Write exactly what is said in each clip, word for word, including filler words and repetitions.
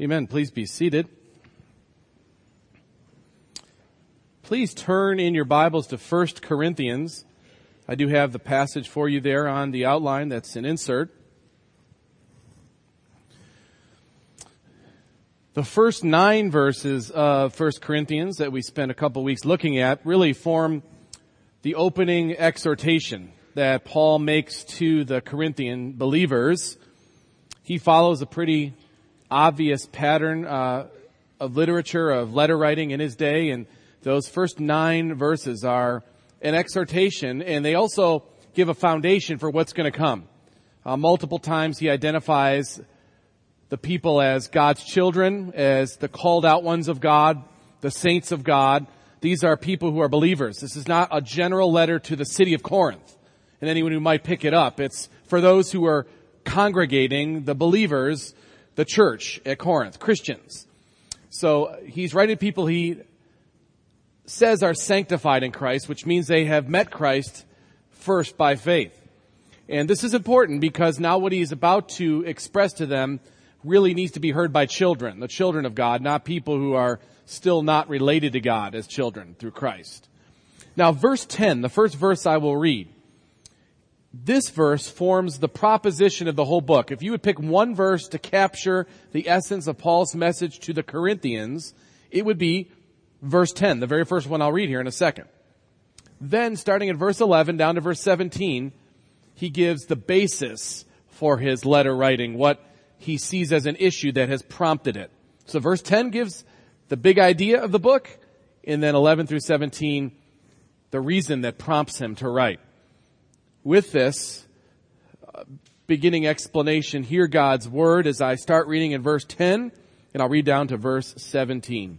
Amen. Please be seated. Please turn in your Bibles to First Corinthians. I do have the passage for you there on the outline. That's an insert. The first nine verses of First Corinthians that we spent a couple weeks looking at really form the opening exhortation that Paul makes to the Corinthian believers. He follows a pretty obvious pattern uh, of literature, of letter writing in his day, and those first nine verses are an exhortation, and they also give a foundation for what's going to come. Uh, multiple times he identifies the people as God's children, as the called out ones of God, the saints of God. These are people who are believers. This is not a general letter to the city of Corinth and anyone who might pick it up. It's for those who are congregating, the believers, the church at Corinth, Christians. So he's writing to people he says are sanctified in Christ, which means they have met Christ first by faith. And this is important because now what he's about to express to them really needs to be heard by children, the children of God, not people who are still not related to God as children through Christ. Now, verse ten, the first verse I will read. This verse forms the proposition of the whole book. If you would pick one verse to capture the essence of Paul's message to the Corinthians, it would be verse ten, the very first one I'll read here in a second. Then, starting at verse eleven down to verse seventeen, he gives the basis for his letter writing, what he sees as an issue that has prompted it. So verse ten gives the big idea of the book, and then eleven through seventeen, the reason that prompts him to write. With this uh, beginning explanation, hear God's word as I start reading in verse ten, and I'll read down to verse seventeen.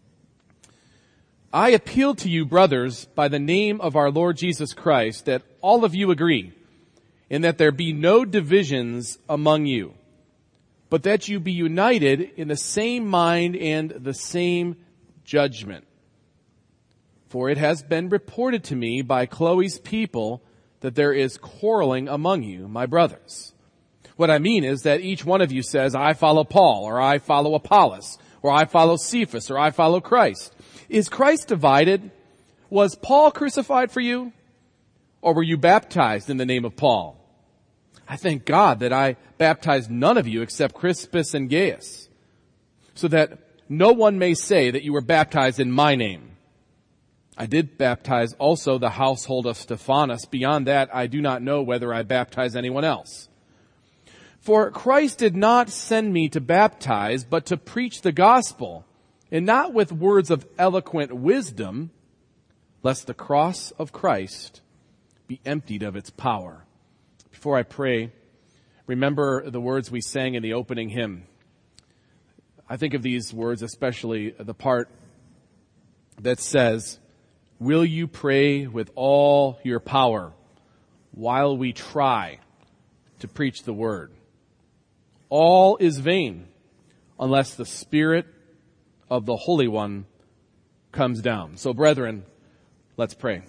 I appeal to you, brothers, by the name of our Lord Jesus Christ, that all of you agree, and that there be no divisions among you, but that you be united in the same mind and the same judgment. For it has been reported to me by Chloe's people that there is quarreling among you, my brothers. What I mean is that each one of you says, I follow Paul, or I follow Apollos, or I follow Cephas, or I follow Christ. Is Christ divided? Was Paul crucified for you? Or were you baptized in the name of Paul? I thank God that I baptized none of you except Crispus and Gaius, so that no one may say that you were baptized in my name. I did baptize also the household of Stephanas. Beyond that, I do not know whether I baptized anyone else. For Christ did not send me to baptize, but to preach the gospel, and not with words of eloquent wisdom, lest the cross of Christ be emptied of its power. Before I pray, remember the words we sang in the opening hymn. I think of these words, especially the part that says, will you pray with all your power while we try to preach the word? All is vain unless the Spirit of the Holy One comes down. So, brethren, let's pray.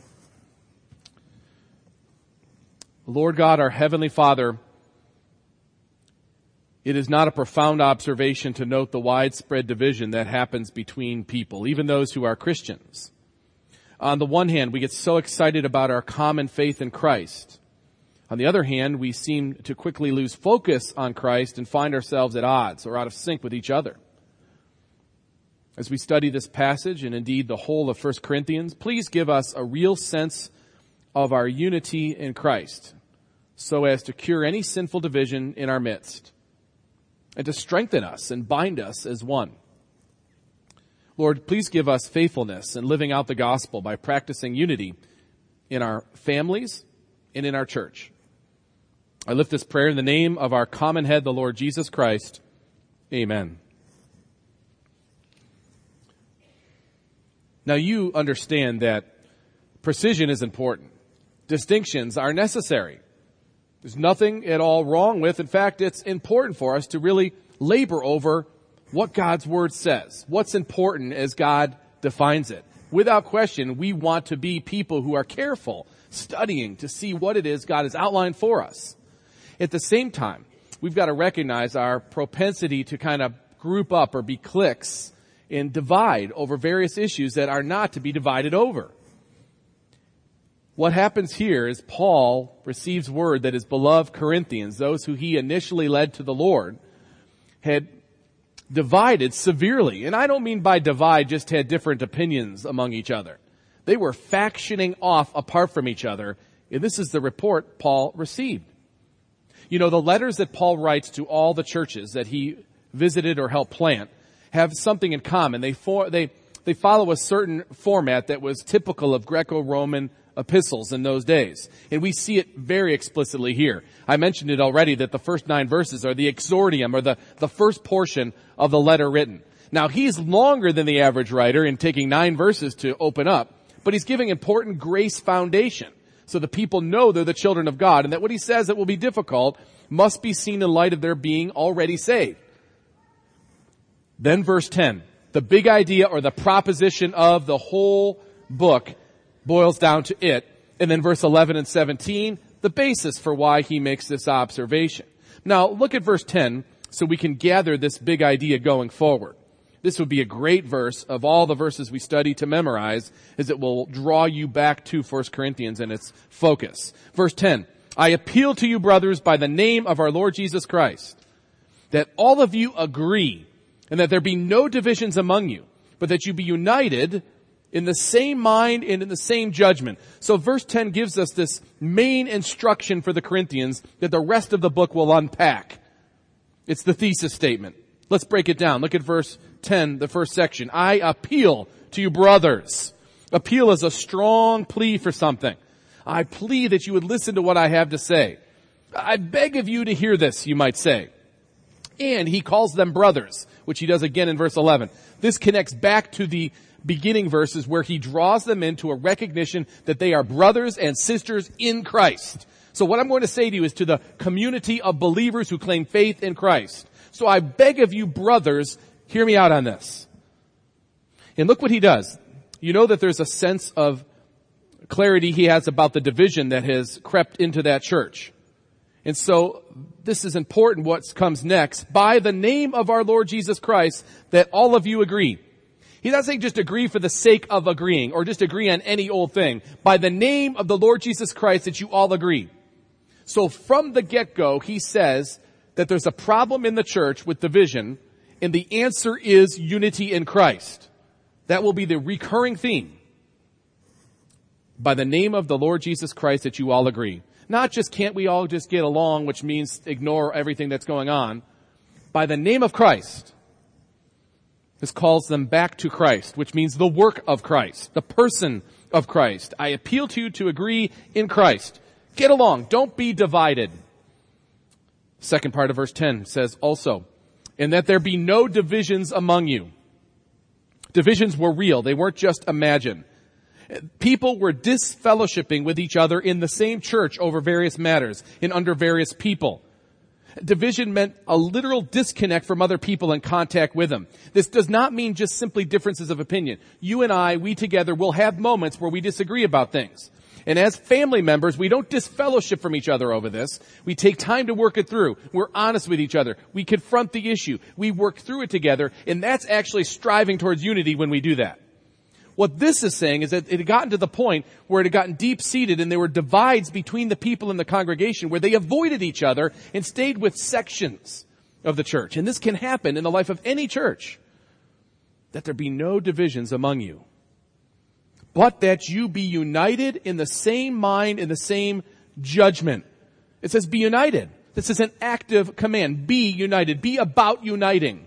Lord God, our Heavenly Father, it is not a profound observation to note the widespread division that happens between people, even those who are Christians. On the one hand, we get so excited about our common faith in Christ. On the other hand, we seem to quickly lose focus on Christ and find ourselves at odds or out of sync with each other. As we study this passage, and indeed the whole of First Corinthians, please give us a real sense of our unity in Christ, so as to cure any sinful division in our midst, and to strengthen us and bind us as one. Lord, please give us faithfulness in living out the gospel by practicing unity in our families and in our church. I lift this prayer in the name of our common head, the Lord Jesus Christ. Amen. Now you understand that precision is important. Distinctions are necessary. There's nothing at all wrong with. In fact, it's important for us to really labor over what God's word says, what's important as God defines it. Without question, we want to be people who are careful, studying to see what it is God has outlined for us. At the same time, we've got to recognize our propensity to kind of group up or be cliques and divide over various issues that are not to be divided over. What happens here is Paul receives word that his beloved Corinthians, those who he initially led to the Lord, had divided severely. And I don't mean by divide just had different opinions among each other. They were factioning off apart from each other. And this is the report Paul received. You know, the letters that Paul writes to all the churches that he visited or helped plant have something in common. They for, they they follow a certain format that was typical of Greco-Roman epistles in those days. And we see it very explicitly here. I mentioned it already that the first nine verses are the exordium, or the, the first portion of the letter written. Now, he's longer than the average writer in taking nine verses to open up, but he's giving important grace foundation so the people know they're the children of God, and that what he says that will be difficult must be seen in light of their being already saved. Then verse ten, the big idea or the proposition of the whole book boils down to it. And then verse eleven and seventeen, the basis for why he makes this observation. Now, look at verse ten so we can gather this big idea going forward. This would be a great verse of all the verses we study to memorize, as it will draw you back to First Corinthians and its focus. Verse ten, I appeal to you, brothers, by the name of our Lord Jesus Christ, that all of you agree, and that there be no divisions among you, but that you be united in the same mind and in the same judgment. So verse ten gives us this main instruction for the Corinthians that the rest of the book will unpack. It's the thesis statement. Let's break it down. Look at verse ten, the first section. I appeal to you, brothers. Appeal is a strong plea for something. I plead that you would listen to what I have to say. I beg of you to hear this, you might say. And he calls them brothers, which he does again in verse eleven. This connects back to the beginning verses where he draws them into a recognition that they are brothers and sisters in Christ. So what I'm going to say to you is to the community of believers who claim faith in Christ. So I beg of you, brothers, hear me out on this. And look what he does. You know that there's a sense of clarity he has about the division that has crept into that church. And so this is important what comes next. By the name of our Lord Jesus Christ, that all of you agree. He's not saying just agree for the sake of agreeing or just agree on any old thing. By the name of the Lord Jesus Christ, that you all agree. So from the get-go, he says that there's a problem in the church with division, and the answer is unity in Christ. That will be the recurring theme. By the name of the Lord Jesus Christ, that you all agree. Not just can't we all just get along, which means ignore everything that's going on. By the name of Christ. This calls them back to Christ, which means the work of Christ, the person of Christ. I appeal to you to agree in Christ. Get along. Don't be divided. Second part of verse ten says also, and that there be no divisions among you. Divisions were real. They weren't just imagined. People were disfellowshipping with each other in the same church over various matters and under various people. Division meant a literal disconnect from other people and contact with them. This does not mean just simply differences of opinion. You and I, we together will have moments where we disagree about things. And as family members, we don't disfellowship from each other over this. We take time to work it through. We're honest with each other. We confront the issue. We work through it together. And that's actually striving towards unity when we do that. What this is saying is that it had gotten to the point where it had gotten deep-seated and there were divides between the people in the congregation where they avoided each other and stayed with sections of the church. And this can happen in the life of any church. That there be no divisions among you, but that you be united in the same mind, in the same judgment. It says be united. This is an active command. Be united. Be about uniting.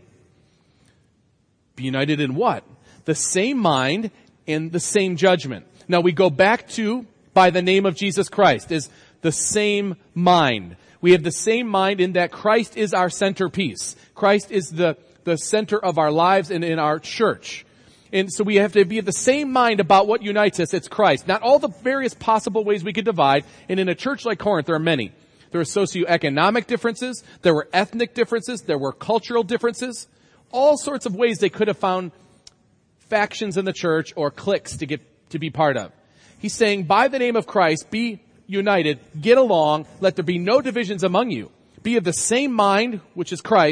Be united in what? The same mind and the same judgment. Now we go back to, by the name of Jesus Christ, is the same mind. We have the same mind in that Christ is our centerpiece. Christ is the, the center of our lives and in our church. And so we have to be of the same mind about what unites us. It's Christ. Not all the various possible ways we could divide. And in a church like Corinth, there are many. There are socioeconomic differences. There were ethnic differences. There were cultural differences. All sorts of ways they could have found factions in the church or cliques to get to be part of. He's saying, by the name of Christ, be united, get along, let there be no divisions among you. Be of the same mind, which is Christ,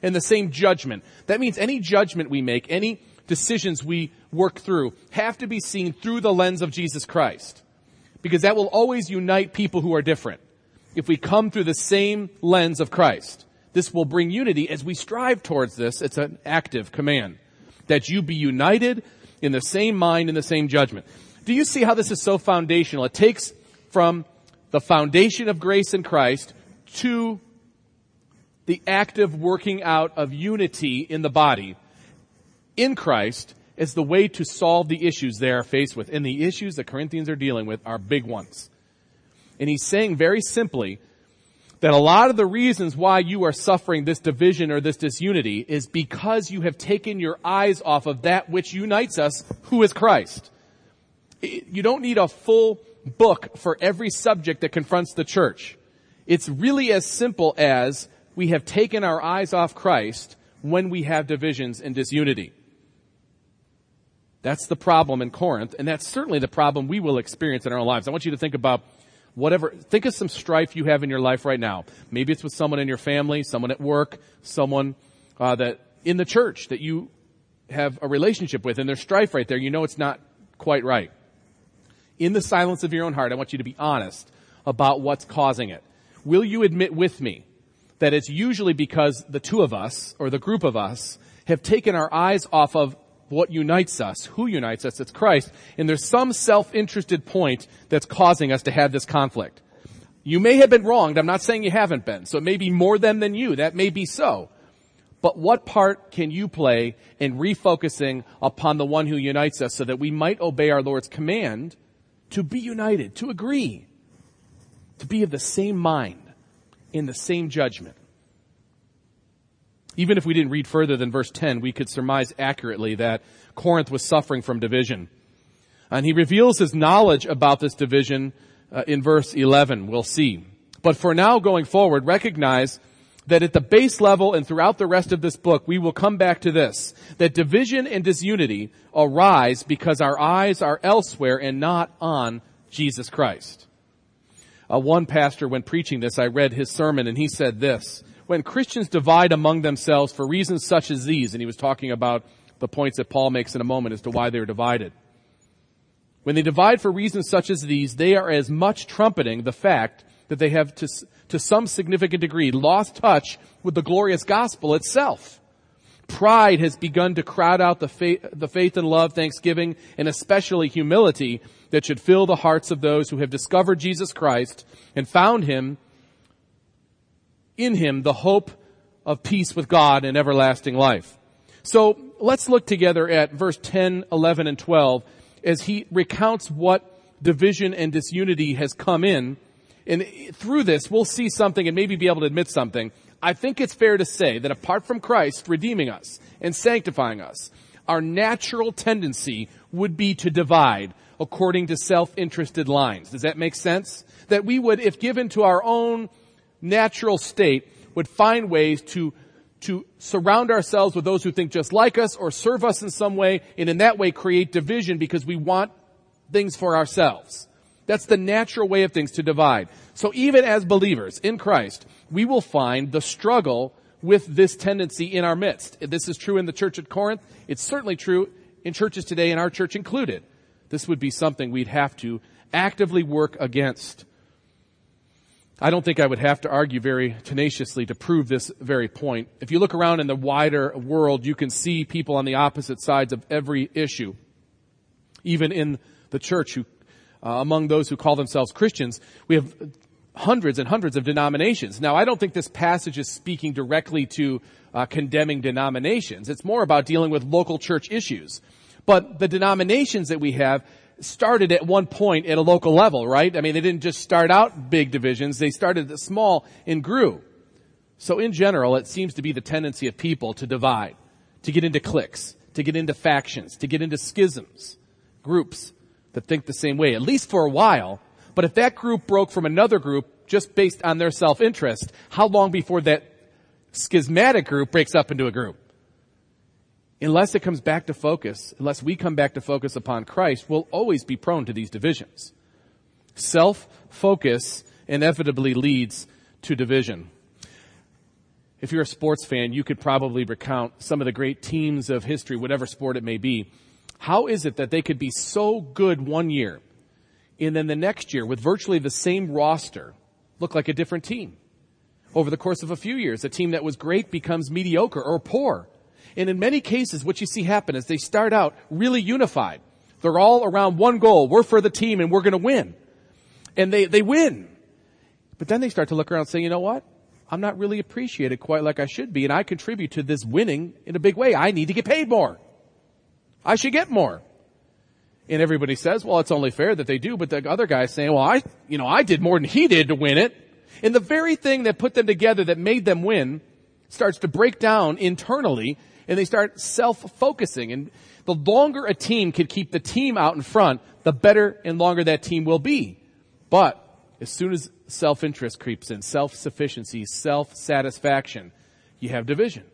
in the same judgment. That means any judgment we make, any decisions we work through, have to be seen through the lens of Jesus Christ. Because that will always unite people who are different. If we come through the same lens of Christ, this will bring unity as we strive towards this. It's an active command. That you be united in the same mind, in the same judgment. Do you see how this is so foundational? It takes from the foundation of grace in Christ to the active working out of unity in the body in Christ as the way to solve the issues they are faced with. And the issues the Corinthians are dealing with are big ones. And he's saying very simply that a lot of the reasons why you are suffering this division or this disunity is because you have taken your eyes off of that which unites us, who is Christ. You don't need a full book for every subject that confronts the church. It's really as simple as we have taken our eyes off Christ when we have divisions and disunity. That's the problem in Corinth, and that's certainly the problem we will experience in our lives. I want you to think about whatever, think of some strife you have in your life right now. Maybe it's with someone in your family, someone at work, someone uh, that in the church that you have a relationship with, and there's strife right there. You know it's not quite right. In the silence of your own heart, I want you to be honest about what's causing it. Will you admit with me that it's usually because the two of us, or the group of us, have taken our eyes off of what unites us, who unites us, it's Christ, and there's some self-interested point that's causing us to have this conflict. You may have been wronged, I'm not saying you haven't been, so it may be more them than you, that may be so. But what part can you play in refocusing upon the one who unites us so that we might obey our Lord's command to be united, to agree, to be of the same mind, in the same judgment? Even if we didn't read further than verse ten, we could surmise accurately that Corinth was suffering from division. And he reveals his knowledge about this division uh, in verse eleven. We'll see. But for now, going forward, recognize that at the base level and throughout the rest of this book, we will come back to this, that division and disunity arise because our eyes are elsewhere and not on Jesus Christ. Uh, one pastor, when preaching this, I read his sermon, and he said this: when Christians divide among themselves for reasons such as these, and he was talking about the points that Paul makes in a moment as to why they're divided. When they divide for reasons such as these, they are as much trumpeting the fact that they have to, to some significant degree lost touch with the glorious gospel itself. Pride has begun to crowd out the faith, the faith and love, thanksgiving, and especially humility that should fill the hearts of those who have discovered Jesus Christ and found him, in him, the hope of peace with God and everlasting life. So let's look together at verse ten, eleven, and twelve as he recounts what division and disunity has come in. And through this, we'll see something and maybe be able to admit something. I think it's fair to say that apart from Christ redeeming us and sanctifying us, our natural tendency would be to divide according to self-interested lines. Does that make sense? That we would, if given to our own natural state, would find ways to to surround ourselves with those who think just like us or serve us in some way, and in that way create division because we want things for ourselves. That's the natural way of things, to divide. So even as believers in Christ, we will find the struggle with this tendency in our midst. This is true in the church at Corinth. It's certainly true in churches today, and our church included. This would be something we'd have to actively work against. I don't think I would have to argue very tenaciously to prove this very point. If you look around in the wider world, you can see people on the opposite sides of every issue. Even in the church, who, uh, among those who call themselves Christians, we have hundreds and hundreds of denominations. Now, I don't think this passage is speaking directly to uh, condemning denominations. It's more about dealing with local church issues. But the denominations that we have started at one point at a local level, right? I mean, they didn't just start out big divisions. They started small and grew. So in general, it seems to be the tendency of people to divide, to get into cliques, to get into factions, to get into schisms, groups that think the same way, at least for a while. But if that group broke from another group just based on their self-interest, how long before that schismatic group breaks up into a group? Unless it comes back to focus, unless we come back to focus upon Christ, we'll always be prone to these divisions. Self-focus inevitably leads to division. if you're a sports fan, you could probably recount some of the great teams of history, whatever sport it may be. How is it that they could be so good one year and then the next year with virtually the same roster look like a different team? Over the course of a few years, a team that was great becomes mediocre or poor. And in many cases, what you see happen is they start out really unified. They're all around one goal. We're for the team and we're going to win. And they, they win. But then they start to look around and say, you know what? I'm not really appreciated quite like I should be, and I contribute to this winning in a big way. I need to get paid more. I should get more. And everybody says, well, it's only fair that they do, but the other guy's saying, well, I, you know, I did more than he did to win it. And the very thing that put them together that made them win starts to break down internally, and they start self-focusing. And the longer a team can keep the team out in front, the better and longer that team will be. But as soon as self-interest creeps in, self-sufficiency, self-satisfaction, you have division.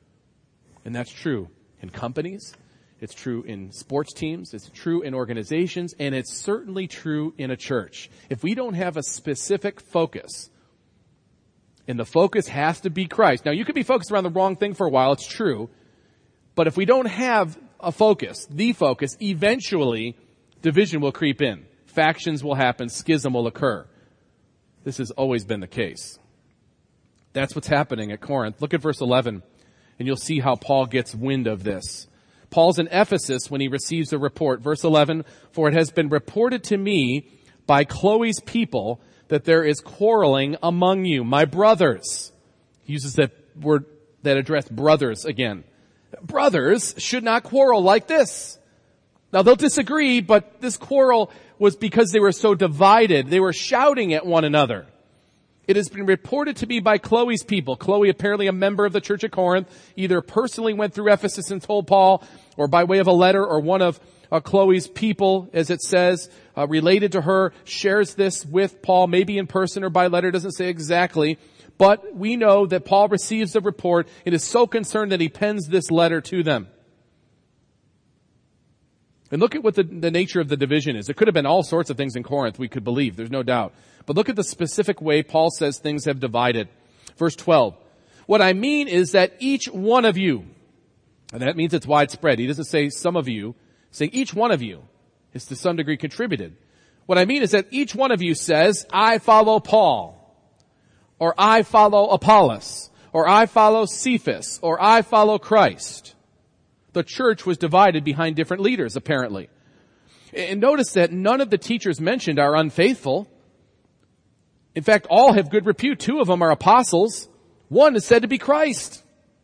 And that's true in companies, it's true in sports teams, it's true in organizations, and it's certainly true in a church. If we don't have a specific focus, and the focus has to be Christ. Now, you could be focused around the wrong thing for a while, it's true, but if we don't have a focus, the focus, eventually division will creep in. Factions will happen, schism will occur. This has always been the case. That's what's happening at Corinth. Look at verse eleven, and you'll see how Paul gets wind of this. Paul's in Ephesus when he receives a report. Verse eleven, for it has been reported to me by Chloe's people that there is quarreling among you, my brothers. He uses that word that addressed brothers again. Brothers should not quarrel like this. Now they'll disagree, but this quarrel was because they were so divided. They were shouting at one another. It has been reported to me by Chloe's people. Chloe, apparently a member of the church at Corinth, either personally went through Ephesus and told Paul, or by way of a letter, or one of uh, Chloe's people, as it says, uh, related to her, shares this with Paul, maybe in person or by letter, doesn't say exactly. But we know that Paul receives the report and is so concerned that he pens this letter to them. And look at what the, the nature of the division is. It could have been all sorts of things in Corinth, we could believe, there's no doubt. But look at the specific way Paul says things have divided. Verse twelve. What I mean is that each one of you, and that means it's widespread. He doesn't say some of you, saying each one of you is to some degree contributed. What I mean is that each one of you says, I follow Paul, or I follow Apollos, or I follow Cephas, or I follow Christ. The church was divided behind different leaders, apparently. And notice that none of the teachers mentioned are unfaithful. In fact, all have good repute. Two of them are apostles. One is said to be Christ.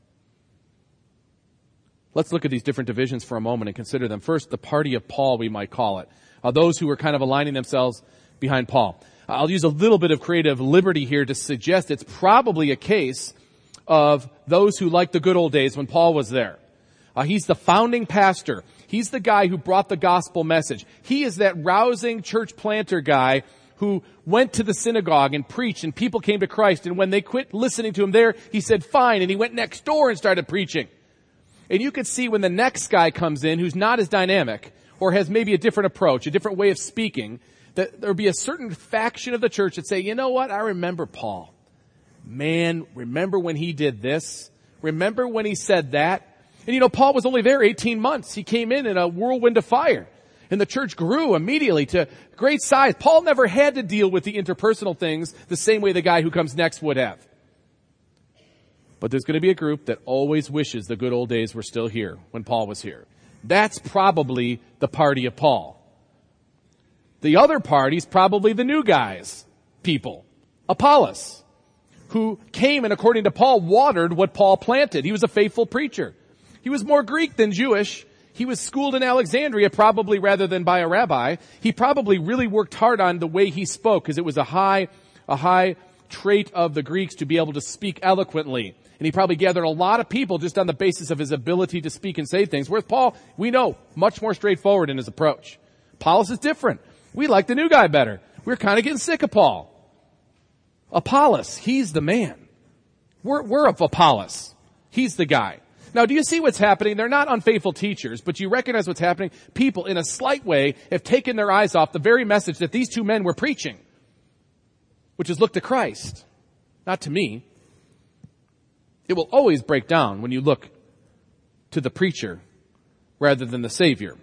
Let's look at these different divisions for a moment and consider them. First, the party of Paul, we might call it. Uh, those who were kind of aligning themselves behind Paul. Uh, I'll use a little bit of creative liberty here to suggest it's probably a case of those who liked the good old days when Paul was there. Uh, he's the founding pastor. He's the guy who brought the gospel message. He is that rousing church planter guy who went to the synagogue and preached and people came to Christ. And when they quit listening to him there, he said, fine. And he went next door and started preaching. And you could see when the next guy comes in who's not as dynamic or has maybe a different approach, a different way of speaking, that there'll be a certain faction of the church that say, you know what? I remember Paul. Man, remember when he did this? Remember when he said that? And you know, Paul was only there eighteen months. He came in in a whirlwind of fire. And the church grew immediately to great size. Paul never had to deal with the interpersonal things the same way the guy who comes next would have. But there's going to be a group that always wishes the good old days were still here when Paul was here. That's probably the party of Paul. The other party's probably the new guys, people. Apollos, who came and according to Paul watered what Paul planted. He was a faithful preacher. He was more Greek than Jewish. He was schooled in Alexandria probably rather than by a rabbi. He probably really worked hard on the way he spoke because it was a high, a high trait of the Greeks to be able to speak eloquently. And he probably gathered a lot of people just on the basis of his ability to speak and say things. Whereas Paul, we know, much more straightforward in his approach. Apollos is different. We like the new guy better. We're kind of getting sick of Paul. Apollos, he's the man. We're, we're of Apollos. He's the guy. Now, do you see what's happening? They're not unfaithful teachers, but you recognize what's happening? People, in a slight way, have taken their eyes off the very message that these two men were preaching, which is look to Christ, not to me. It will always break down when you look to the preacher rather than the Savior.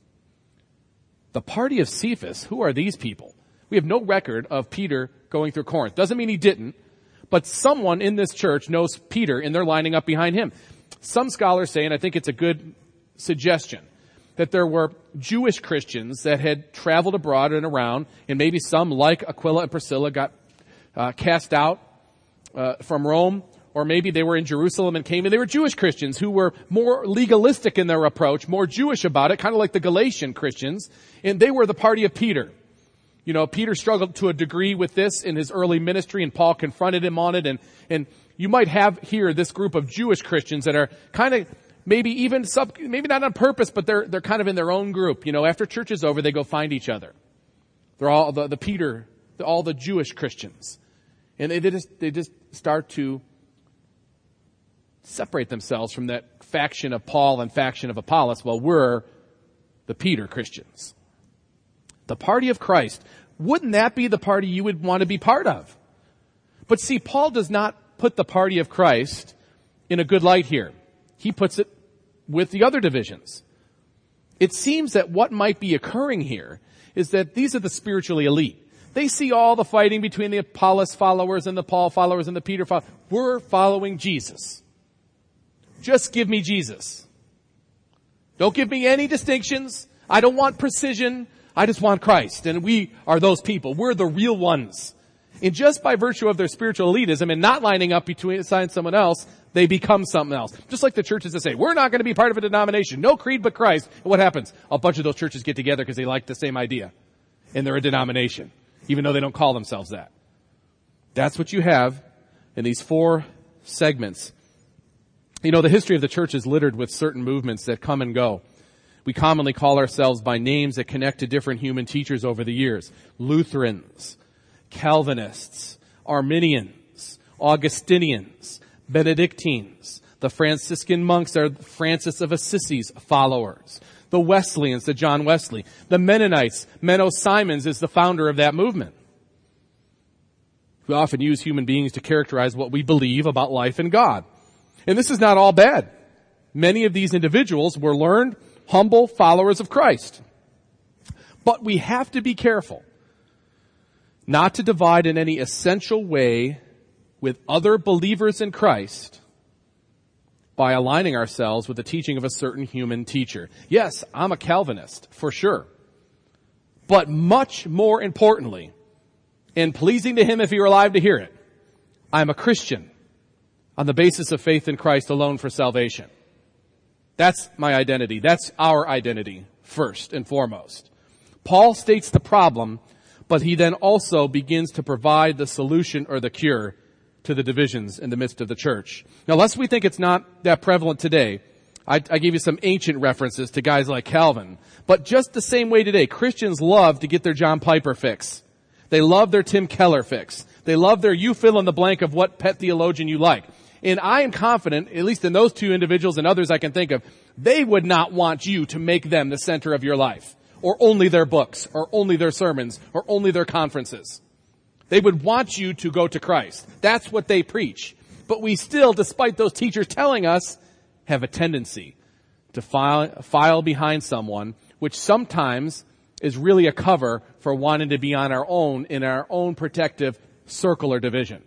The party of Cephas, who are these people? We have no record of Peter going through Corinth. Doesn't mean he didn't, but someone in this church knows Peter and they're lining up behind him. Some scholars say, and I think it's a good suggestion, that there were Jewish Christians that had traveled abroad and around, and maybe some, like Aquila and Priscilla, got uh, cast out uh, from Rome, or maybe they were in Jerusalem and came, and they were Jewish Christians who were more legalistic in their approach, more Jewish about it, kind of like the Galatian Christians, and they were the party of Peter. You know, Peter struggled to a degree with this in his early ministry, and Paul confronted him on it, and, and you might have here this group of Jewish Christians that are kind of maybe even sub, maybe not on purpose, but they're, they're kind of in their own group. You know, after church is over, they go find each other. They're all the, the Peter, the, all the Jewish Christians. And they, they just, they just start to separate themselves from that faction of Paul and faction of Apollos. Well, we're the Peter Christians. The party of Christ. Wouldn't that be the party you would want to be part of? But see, Paul does not put the party of Christ in a good light here. He puts it with the other divisions. It seems that what might be occurring here is that these are the spiritually elite. They see all the fighting between the Apollos followers and the Paul followers and the Peter followers. We're following Jesus. Just give me Jesus. Don't give me any distinctions. I don't want precision. I just want Christ. And we are those people. We're the real ones. And just by virtue of their spiritual elitism and not lining up between and someone else, they become something else. Just like the churches that say, we're not going to be part of a denomination. No creed but Christ. And what happens? A bunch of those churches get together because they like the same idea. And they're a denomination, even though they don't call themselves that. That's what you have in these four segments. You know, the history of the church is littered with certain movements that come and go. We commonly call ourselves by names that connect to different human teachers over the years. Lutherans, Calvinists, Arminians, Augustinians, Benedictines. The Franciscan monks are Francis of Assisi's followers. The Wesleyans, the John Wesley. The Mennonites, Menno Simons is the founder of that movement. We often use human beings to characterize what we believe about life and God. And this is not all bad. Many of these individuals were learned, humble followers of Christ. But we have to be careful not to divide in any essential way with other believers in Christ by aligning ourselves with the teaching of a certain human teacher. Yes, I'm a Calvinist, for sure. But much more importantly, and pleasing to him if he were alive to hear it, I'm a Christian on the basis of faith in Christ alone for salvation. That's my identity. That's our identity, first and foremost. Paul states the problem, but he then also begins to provide the solution or the cure to the divisions in the midst of the church. Now, lest we think it's not that prevalent today, I, I gave you some ancient references to guys like Calvin. But just the same way today, Christians love to get their John Piper fix. They love their Tim Keller fix. They love their you fill in the blank of what pet theologian you like. And I am confident, at least in those two individuals and others I can think of, they would not want you to make them the center of your life, or only their books, or only their sermons, or only their conferences. They would want you to go to Christ. That's what they preach. But we still, despite those teachers telling us, have a tendency to file, file behind someone, which sometimes is really a cover for wanting to be on our own in our own protective circle or division.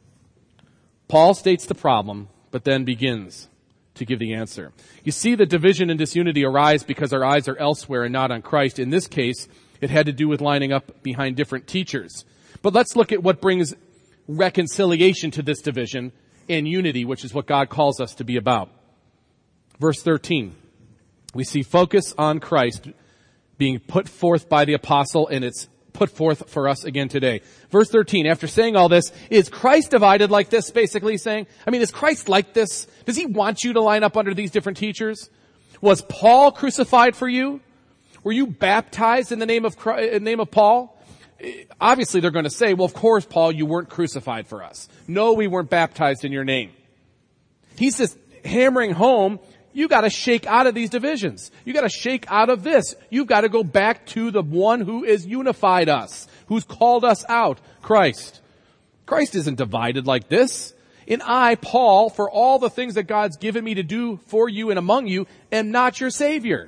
Paul states the problem, but then begins to give the answer. You see, the division and disunity arise because our eyes are elsewhere and not on Christ. In this case, it had to do with lining up behind different teachers. But let's look at what brings reconciliation to this division and unity, which is what God calls us to be about. Verse thirteen, we see focus on Christ being put forth by the apostle, and it's put forth for us again today. Verse thirteen, after saying all this, is Christ divided like this, basically saying? I mean, is Christ like this? Does he want you to line up under these different teachers? Was Paul crucified for you? Were you baptized in the name of Christ, in the name of Paul? Obviously, they're going to say, well, of course, Paul, you weren't crucified for us. No, we weren't baptized in your name. He's just hammering home, you got to shake out of these divisions. You got to shake out of this. You've got to go back to the one who has unified us, who's called us out, Christ. Christ isn't divided like this. And I, Paul, for all the things that God's given me to do for you and among you, am not your Savior.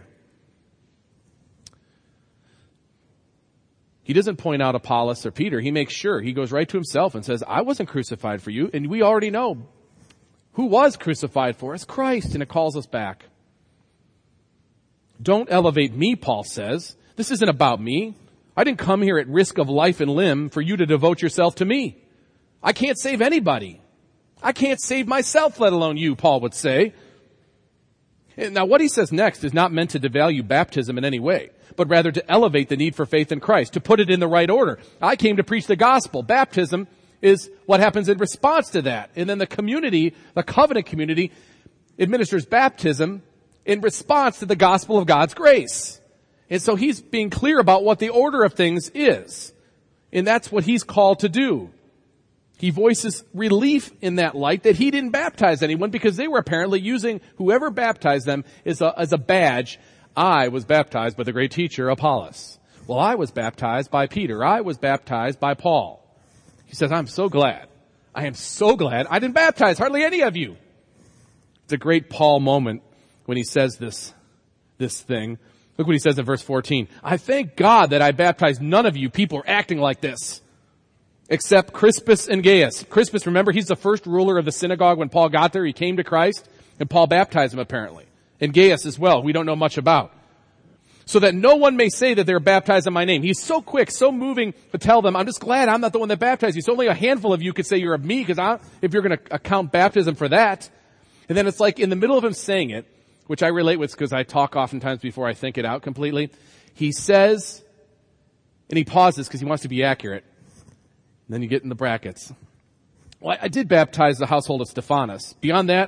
He doesn't point out Apollos or Peter. He makes sure. He goes right to himself and says, I wasn't crucified for you. And we already know who was crucified for us, Christ. And it calls us back. Don't elevate me, Paul says. This isn't about me. I didn't come here at risk of life and limb for you to devote yourself to me. I can't save anybody. I can't save myself, let alone you, Paul would say. Now, what he says next is not meant to devalue baptism in any way, but rather to elevate the need for faith in Christ, to put it in the right order. I came to preach the gospel. Baptism is what happens in response to that. And then the community, the covenant community, administers baptism in response to the gospel of God's grace. And so he's being clear about what the order of things is. And that's what he's called to do. He voices relief in that light that he didn't baptize anyone because they were apparently using whoever baptized them as a, as a badge. I was baptized by the great teacher Apollos. Well, I was baptized by Peter. I was baptized by Paul. He says, I'm so glad. I am so glad I didn't baptize hardly any of you. It's a great Paul moment when he says this, this thing. Look what he says in verse fourteen. I thank God that I baptized none of you people are acting like this. Except Crispus and Gaius. Crispus, remember, he's the first ruler of the synagogue when Paul got there. He came to Christ, and Paul baptized him apparently. And Gaius as well, we don't know much about. So that no one may say that they're baptized in my name. He's so quick, so moving to tell them, I'm just glad I'm not the one that baptized you. So only a handful of you could say you're of me, because if you're going to account baptism for that. And then it's like in the middle of him saying it, which I relate with because I talk oftentimes before I think it out completely. He says, and he pauses because he wants to be accurate. And then you get in the brackets. Well, I did baptize the household of Stephanas. Beyond that,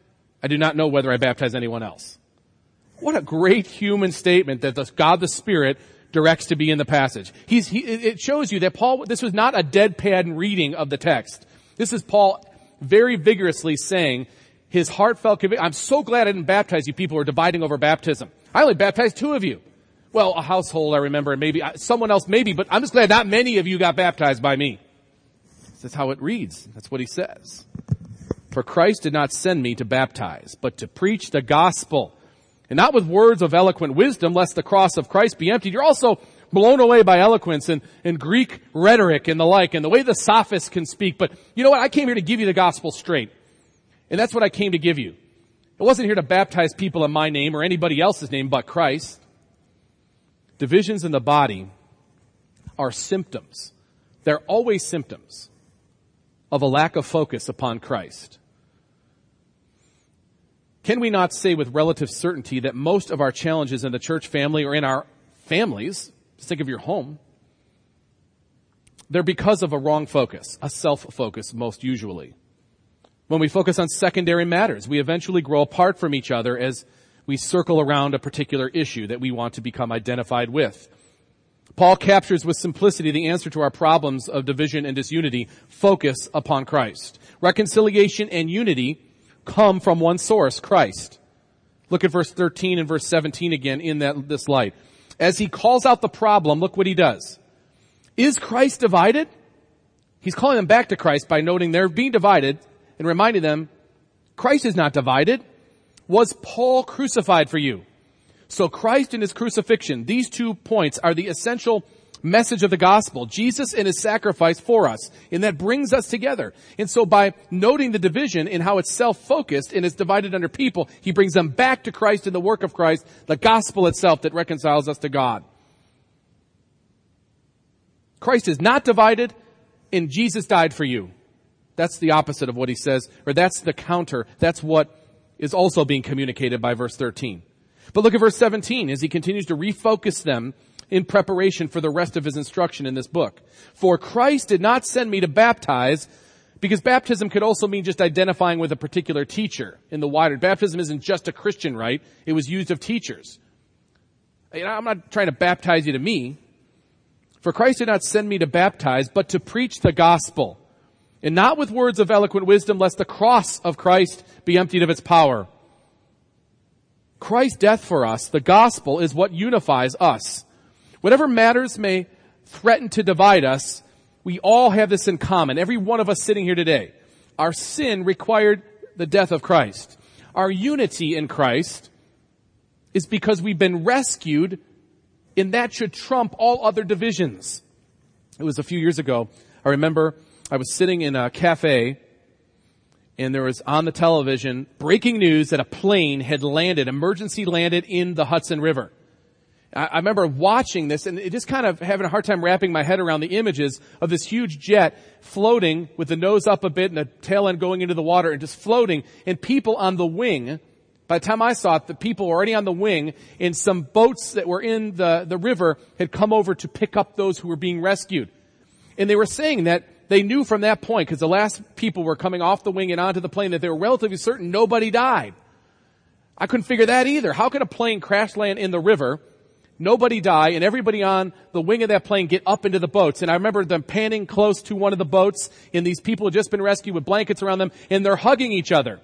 I do not know whether I baptized anyone else. What a great human statement that the God the Spirit directs to be in the passage. He's, he, it shows you that Paul, this was not a deadpan reading of the text. This is Paul very vigorously saying his heartfelt conviction. I'm so glad I didn't baptize you people who are dividing over baptism. I only baptized two of you. Well, a household I remember, and maybe someone else maybe, but I'm just glad not many of you got baptized by me. That's how it reads. That's what he says. For Christ did not send me to baptize, but to preach the gospel. And not with words of eloquent wisdom, lest the cross of Christ be emptied. You're also blown away by eloquence and, and Greek rhetoric and the like, and the way the sophists can speak. But you know what? I came here to give you the gospel straight. And that's what I came to give you. I wasn't here to baptize people in my name or anybody else's name but Christ. Divisions in the body are symptoms. They're always symptoms of a lack of focus upon Christ. Can we not say with relative certainty that most of our challenges in the church family or in our families, just think of your home, they're because of a wrong focus, a self-focus most usually. When we focus on secondary matters, we eventually grow apart from each other as we circle around a particular issue that we want to become identified with. Paul captures with simplicity the answer to our problems of division and disunity. Focus upon Christ. Reconciliation and unity come from one source, Christ. Look at verse thirteen and verse seventeen again in that this light. As he calls out the problem, look what he does. Is Christ divided? He's calling them back to Christ by noting they're being divided and reminding them, Christ is not divided. Was Paul crucified for you? So Christ and his crucifixion, these two points are the essential message of the gospel. Jesus and his sacrifice for us. And that brings us together. And so by noting the division in how it's self-focused and it's divided under people, he brings them back to Christ and the work of Christ, the gospel itself that reconciles us to God. Christ is not divided and Jesus died for you. That's the opposite of what he says, or that's the counter. That's what is also being communicated by verse thirteen. But look at verse seventeen as he continues to refocus them in preparation for the rest of his instruction in this book. For Christ did not send me to baptize, because baptism could also mean just identifying with a particular teacher in the wider. Baptism isn't just a Christian rite. It was used of teachers. You know, I'm not trying to baptize you to me. For Christ did not send me to baptize, but to preach the gospel. And not with words of eloquent wisdom, lest the cross of Christ be emptied of its power. Christ's death for us, the gospel, is what unifies us. Whatever matters may threaten to divide us, we all have this in common. Every one of us sitting here today. our sin required the death of Christ. Our unity in Christ is because we've been rescued, and that should trump all other divisions. It was a few years ago. I remember I was sitting in a cafe, and there was on the television breaking news that a plane had landed, emergency landed in the Hudson River. I, I remember watching this and it just kind of having a hard time wrapping my head around the images of this huge jet floating with the nose up a bit and the tail end going into the water and just floating, and people on the wing. By the time I saw it, the people were already on the wing, and some boats that were in the, the river had come over to pick up those who were being rescued. And they were saying that they knew from that point, because the last people were coming off the wing and onto the plane, that they were relatively certain nobody died. I couldn't figure that either. How could a plane crash land in the river, nobody die, and everybody on the wing of that plane get up into the boats? And I remember them panning close to one of the boats, and these people had just been rescued with blankets around them, and they're hugging each other.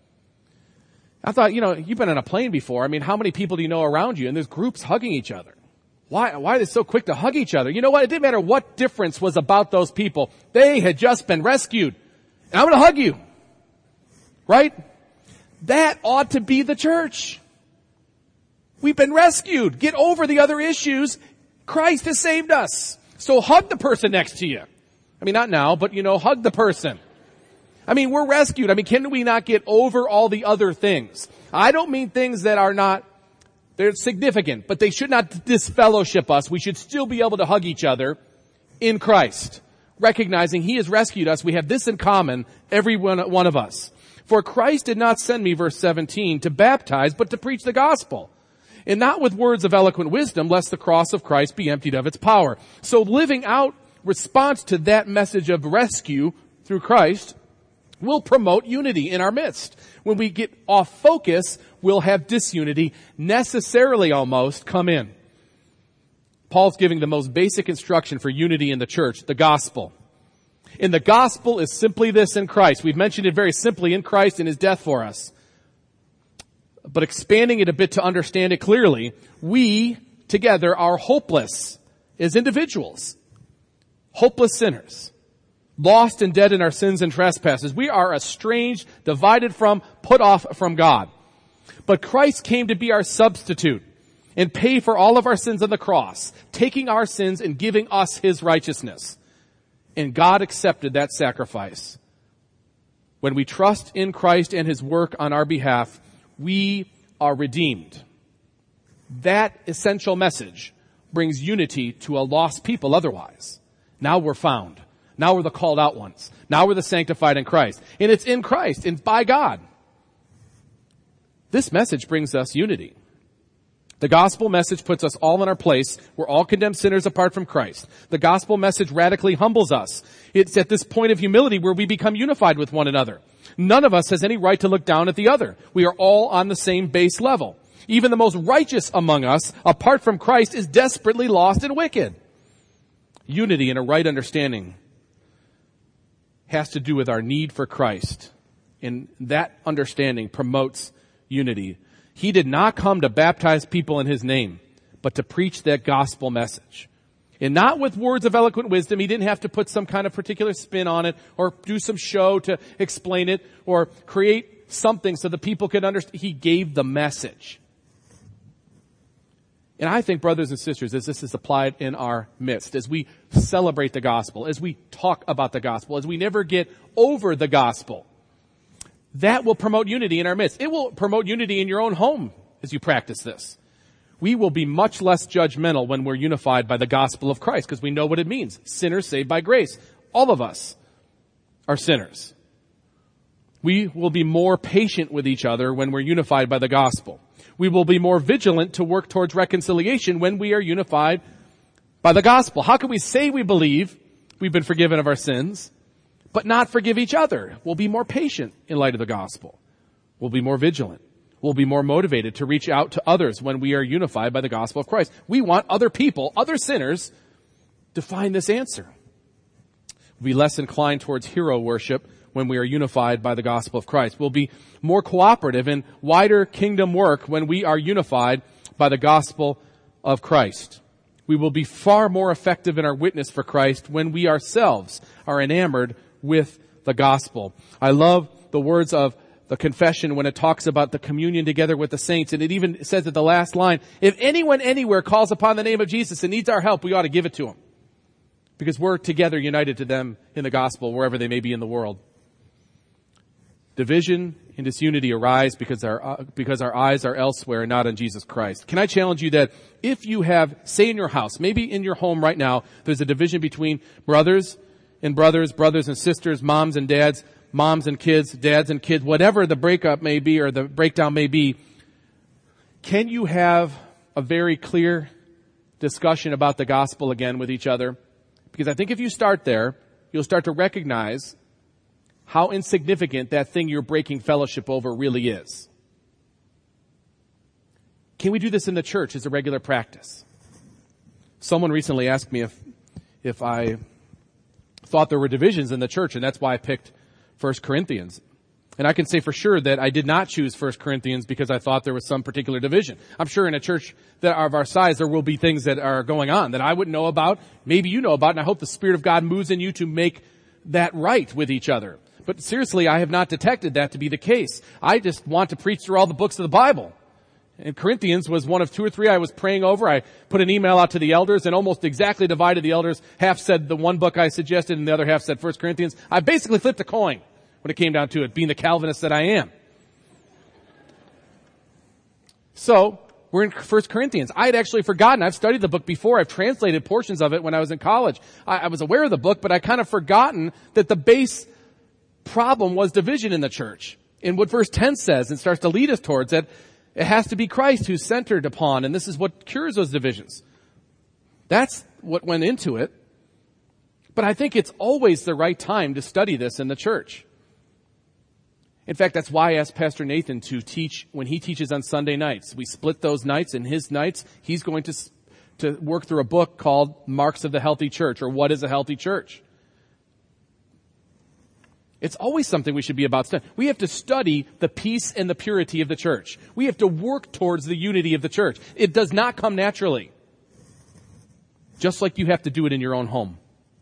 I thought, you know, you've been on a plane before. I mean, how many people do you know around you? And there's groups hugging each other. Why, why are they so quick to hug each other? You know what? It didn't matter what difference was about those people. They had just been rescued. And I'm going to hug you. Right? That ought to be the church. We've been rescued. Get over the other issues. Christ has saved us. So hug the person next to you. I mean, not now, but you know, hug the person. I mean, we're rescued. I mean, can we not get over all the other things? I don't mean things that are not, they're significant, but they should not disfellowship us. We should still be able to hug each other in Christ, recognizing He has rescued us. We have this in common, every one, one of us. For Christ did not send me, verse seventeen, to baptize, but to preach the gospel. And not with words of eloquent wisdom, lest the cross of Christ be emptied of its power. So living out response to that message of rescue through Christ will promote unity in our midst. When we get off focus, we'll have disunity necessarily almost come in. Paul's giving the most basic instruction for unity in the church, the gospel. And the gospel is simply this in Christ. We've mentioned it very simply, in Christ and His death for us. But expanding it a bit to understand it clearly, we together are hopeless as individuals. Hopeless sinners. Lost and dead in our sins and trespasses. We are estranged, divided from, put off from God. But Christ came to be our substitute and pay for all of our sins on the cross, taking our sins and giving us His righteousness. And God accepted that sacrifice. When we trust in Christ and His work on our behalf, we are redeemed. That essential message brings unity to a lost people otherwise. Now we're found. Now we're the called out ones. Now we're the sanctified in Christ. And it's in Christ and by God. This message brings us unity. The gospel message puts us all in our place. We're all condemned sinners apart from Christ. The gospel message radically humbles us. It's at this point of humility where we become unified with one another. None of us has any right to look down at the other. We are all on the same base level. Even the most righteous among us, apart from Christ, is desperately lost and wicked. Unity and a right understanding has to do with our need for Christ. And that understanding promotes unity. He did not come to baptize people in His name, but to preach that gospel message. And not with words of eloquent wisdom. He didn't have to put some kind of particular spin on it or do some show to explain it or create something so the people could understand. He gave the message. And I think, brothers and sisters, as this is applied in our midst, as we celebrate the gospel, as we talk about the gospel, as we never get over the gospel, that will promote unity in our midst. It will promote unity in your own home as you practice this. We will be much less judgmental when we're unified by the gospel of Christ because we know what it means. Sinners saved by grace. All of us are sinners. We will be more patient with each other when we're unified by the gospel. We will be more vigilant to work towards reconciliation when we are unified by the gospel. How can we say we believe we've been forgiven of our sins, but not forgive each other? We'll be more patient in light of the gospel. We'll be more vigilant. We'll be more motivated to reach out to others when we are unified by the gospel of Christ. We want other people, other sinners, to find this answer. We'll be less inclined towards hero worship when we are unified by the gospel of Christ. We'll be more cooperative in wider kingdom work when we are unified by the gospel of Christ. We will be far more effective in our witness for Christ when we ourselves are enamored with the gospel. I love the words of the confession when it talks about the communion together with the saints. And it even says at the last line, if anyone anywhere calls upon the name of Jesus and needs our help, we ought to give it to him. Because we're together united to them in the gospel, wherever they may be in the world. Division and disunity arise because our, uh, because our eyes are elsewhere and not on Jesus Christ. Can I challenge you that if you have, say in your house, maybe in your home right now, there's a division between brothers and brothers, brothers and sisters, moms and dads, moms and kids, dads and kids, whatever the breakup may be or the breakdown may be, can you have a very clear discussion about the gospel again with each other? Because I think if you start there, you'll start to recognize how insignificant that thing you're breaking fellowship over really is. Can we do this in the church as a regular practice? Someone recently asked me if, if I thought there were divisions in the church, and that's why I picked First Corinthians. And I can say for sure that I did not choose First Corinthians because I thought there was some particular division. I'm sure in a church that are of our size, there will be things that are going on that I wouldn't know about, maybe you know about, and I hope the Spirit of God moves in you to make that right with each other. But seriously, I have not detected that to be the case. I just want to preach through all the books of the Bible. And Corinthians was one of two or three I was praying over. I put an email out to the elders and almost exactly divided the elders. Half said the one book I suggested and the other half said First Corinthians. I basically flipped a coin when it came down to it, being the Calvinist that I am. So, we're in First Corinthians. I had actually forgotten. I've studied the book before. I've translated portions of it when I was in college. I, I was aware of the book, but I kind of forgotten that the base problem was division in the church. And what verse ten says, and starts to lead us towards it, it has to be Christ who's centered upon, and this is what cures those divisions. That's what went into it. But I think it's always the right time to study this in the church. In fact, that's why I asked Pastor Nathan to teach when he teaches on Sunday nights. We split those nights, and his nights, he's going to, to work through a book called Marks of the Healthy Church, or What is a Healthy Church? It's always something we should be about studying. We have to study the peace and the purity of the church. We have to work towards the unity of the church. It does not come naturally. Just like you have to do it in your own home.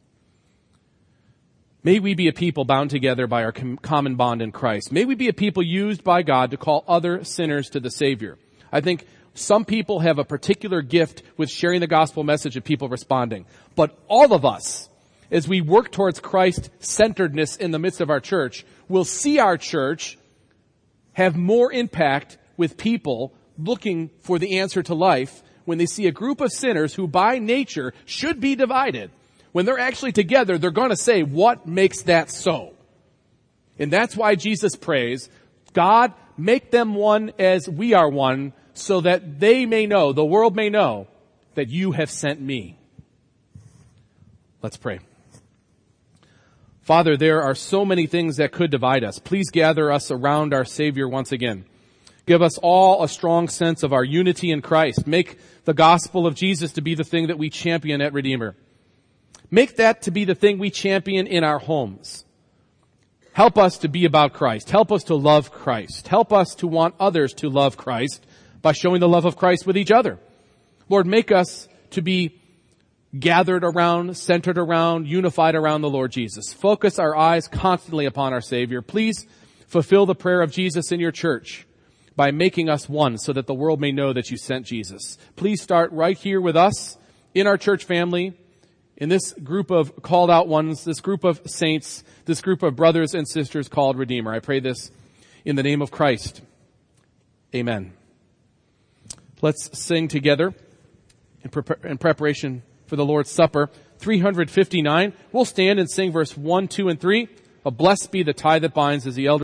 May we be a people bound together by our com- common bond in Christ. May we be a people used by God to call other sinners to the Savior. I think some people have a particular gift with sharing the gospel message and people responding. But all of us, as we work towards Christ-centeredness in the midst of our church, will see our church have more impact with people looking for the answer to life when they see a group of sinners who by nature should be divided. When they're actually together, they're going to say, what makes that so? And that's why Jesus prays, God, make them one as we are one, so that they may know, the world may know, that you have sent me. Let's pray. Father, there are so many things that could divide us. Please gather us around our Savior once again. Give us all a strong sense of our unity in Christ. Make the gospel of Jesus to be the thing that we champion at Redeemer. Make that to be the thing we champion in our homes. Help us to be about Christ. Help us to love Christ. Help us to want others to love Christ by showing the love of Christ with each other. Lord, make us to be gathered around, centered around, unified around the Lord Jesus. Focus our eyes constantly upon our Savior. Please fulfill the prayer of Jesus in your church by making us one so that the world may know that you sent Jesus. Please start right here with us in our church family, in this group of called out ones, this group of saints, this group of brothers and sisters called Redeemer. I pray this in the name of Christ. Amen. Let's sing together in, pre- in preparation for the Lord's Supper, three hundred fifty-nine. We'll stand and sing verse one, two, and three. But blessed be the tie that binds as the elders